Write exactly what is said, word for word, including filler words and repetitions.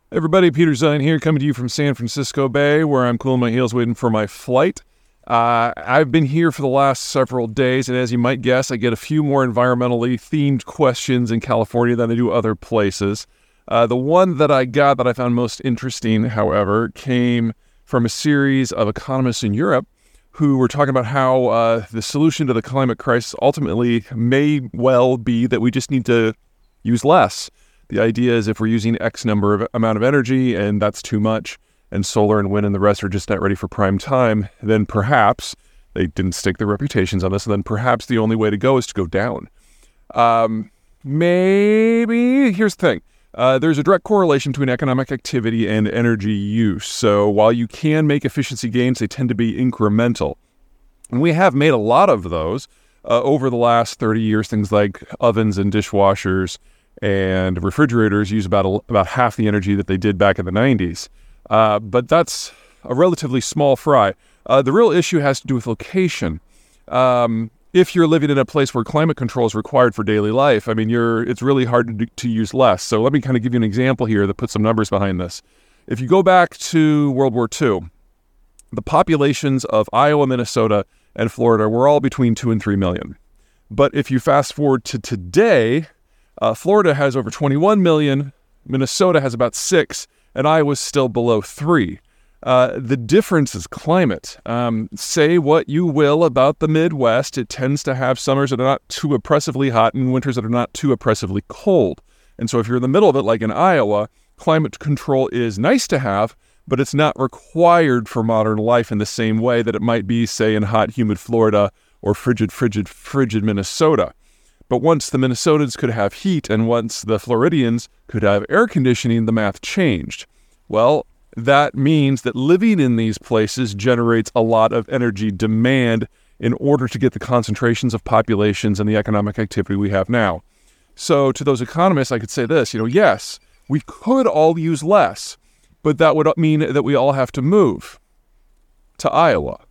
Everybody, Peter Zine here, coming to you from San Francisco Bay, where I'm cooling my heels waiting for my flight. Uh, I've been here for the last several days, and as you might guess, I get a few more environmentally themed questions in California than I do other places. Uh, the one that I got that I found most interesting, however, came from a series of economists in Europe who were talking about how uh, the solution to the climate crisis ultimately may well be that we just need to use less. The idea is if we're using X number of amount of energy and that's too much, and solar and wind and the rest are just not ready for prime time, then perhaps, they didn't stake their reputations on this, and then perhaps the only way to go is to go down. Um, maybe, here's the thing. Uh, there's a direct correlation between economic activity and energy use. So while you can make efficiency gains, they tend to be incremental. And we have made a lot of those uh, over the last thirty years. Things like ovens and dishwashers and refrigerators use about a, about half the energy that they did back in the nineties. Uh, but that's a relatively small fry. Uh, the real issue has to do with location. Um, if you're living in a place where climate control is required for daily life, I mean, you're it's really hard to, to use less. So let me kind of give you an example here that puts some numbers behind this. If you go back to World War Two, the populations of Iowa, Minnesota, and Florida were all between two and three million. But if you fast forward to today, Uh, Florida has over twenty-one million, Minnesota has about six, and Iowa's still below three. Uh, the difference is climate. Um, say what you will about the Midwest, it tends to have summers that are not too oppressively hot and winters that are not too oppressively cold. And so if you're in the middle of it, like in Iowa, climate control is nice to have, but it's not required for modern life in the same way that it might be, say, in hot, humid Florida or frigid, frigid, frigid Minnesota. But once the Minnesotans could have heat and once the Floridians could have air conditioning, the math changed. Well, that means that living in these places generates a lot of energy demand in order to get the concentrations of populations and the economic activity we have now. So to those economists, I could say this, you know, yes, we could all use less, but that would mean that we all have to move to Iowa